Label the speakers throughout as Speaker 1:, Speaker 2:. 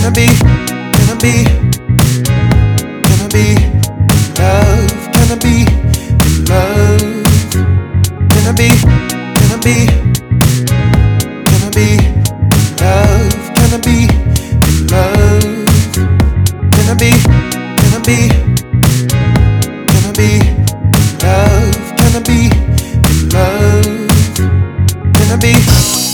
Speaker 1: Can I be, can I be, can I be in love? Can I be in love? Can I be, can I be, can I be in love? Can I be in love? Can I be, can I be, can I be in love? Can I be in love? Can I be?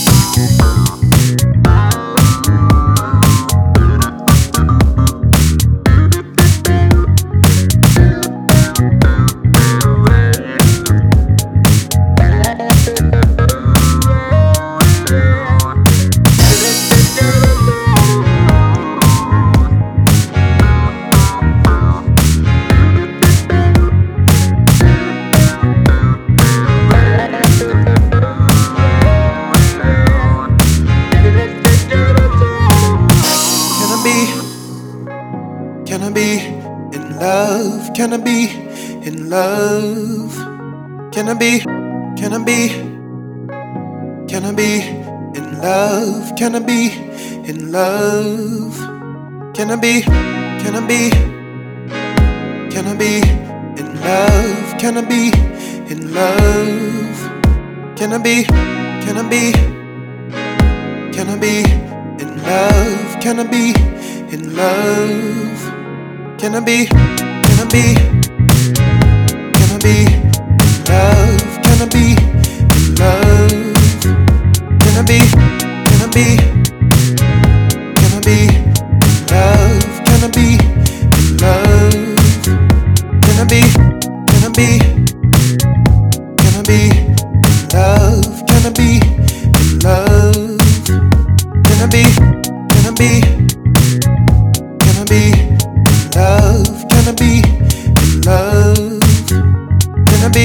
Speaker 1: Can I be in love? Can I be in love? Can I be? Can I be? Can I be in love? Can I be in love? Can I be? Can I be? Can I be in love? Can I be in love? Can I be? Can I be? Can I be in love? Can I be in love? Can I be? Can I be? Can I be in love? Can I be in love? Can I be? Can I be? Can I be in love? Can I be in love? Can I be? Can I be? Can I be in love? Can I be in love? Can I be? Can I be? Can I be in love? Can I be in love? Can I be?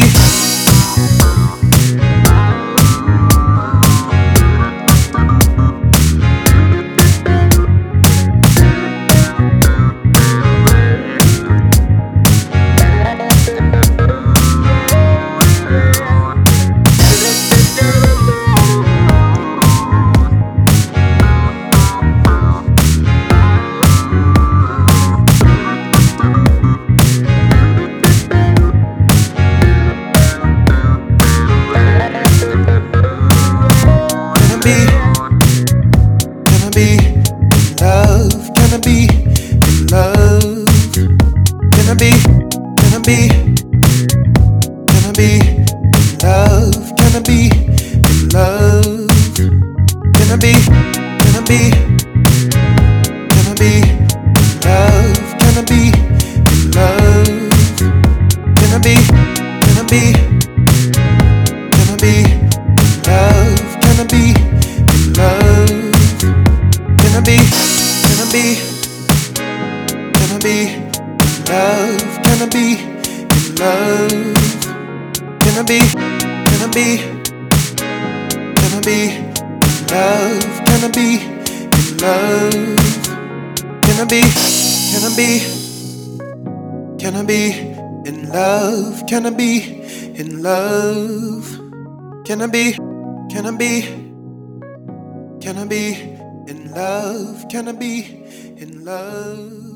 Speaker 1: Can I be? Can I be? Can I be in love? Can I be in love? Can I be? Can I be? Can I be in love? Can I be in love? Can I be? Can I be? Can I be in love? Can I be in love? Can I be? Can I be? Can I be in love? Can I be in love? Can I be? Can I be? Can I be in love? Can I be in love? Can I be? Can I be? Can I be in love? Can I be in love? Can I be? Can I be? Can I be in love? Can I be in love?